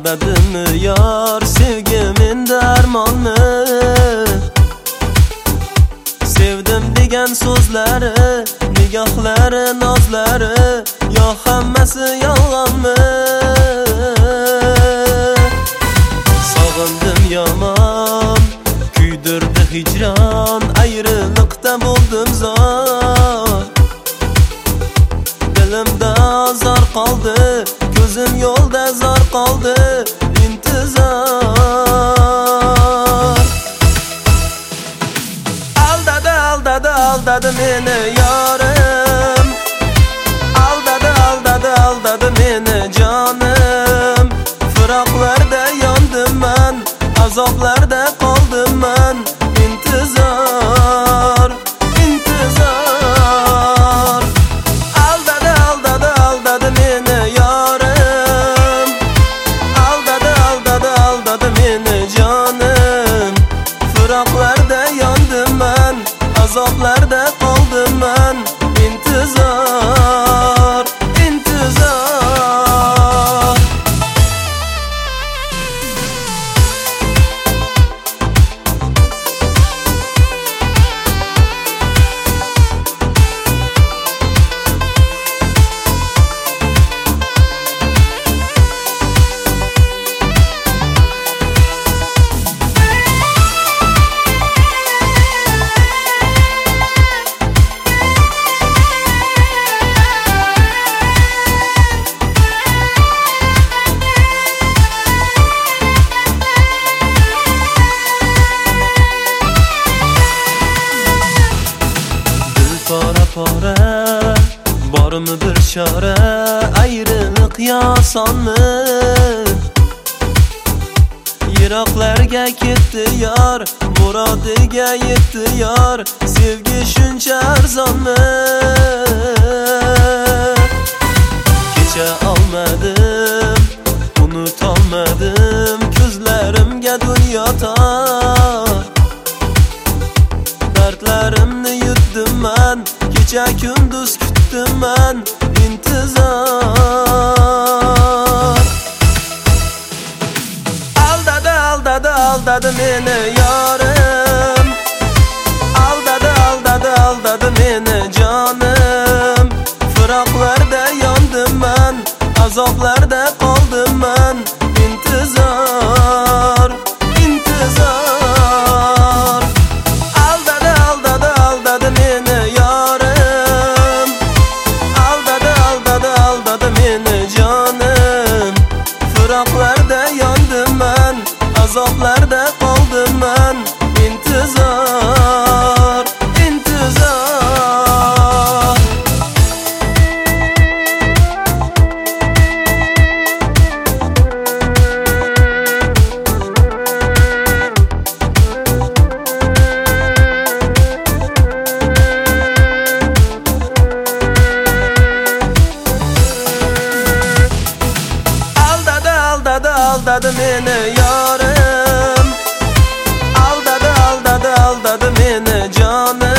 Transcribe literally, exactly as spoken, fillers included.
Aldadımı yar sevgimin dermanı. Sevdim degan so'zlari, nigohlari, nozlari, yo hammasi yolg'onmi? Sog'indim yomon, kuydirdi hijron, ayriliqda bo'ldim zor. Dilimda azor qoldi, ko'zim yo'lda zor qoldi, intizor. Aldadi, aldadi, aldadi meni yorim. Aldadi, aldadi, aldadi meni jonim. Firoqlarda yondim men, azoblarda qoldim men, intizor, intizor. Aldadi, aldadi, aldadi meni yorim. Aldadi, aldadi, aldadi meni jonim. Firoqlarda yondim men, azoblarda qoldim men, intizor, intizor. Pora bormi bir chora, ayriliq yosonmi? Yiroqlarga ketdi yor, murodiga yetdi yor, sevgi shuncha arzonmi? Kecha olmadim, unutolmadim, ko'zlarimga dunyo tor. Dardlarimni yutdim men, kecha kunduz kutdim men, intizor. Aldadi, aldadi, aldadi meni yorim. Aldadi, aldadi, aldadi meni jonim. Firoqlarda yondim men, azoblarda qoldim men, intizor, intizor. Aldadi, aldadi, aldadi meni yorim. Aldadi, aldadi, aldadi meni jonim. Firoqlarda yondim men, azoblarda qoldim men, intizor, intizor. Aldadi meni yorim. Aldadi, aldadi, aldadi meni jonim.